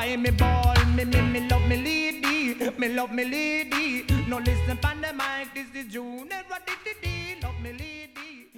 Why me ball, me love me lady, me love me lady. No listen pan the mic, this is June, never did love me lady.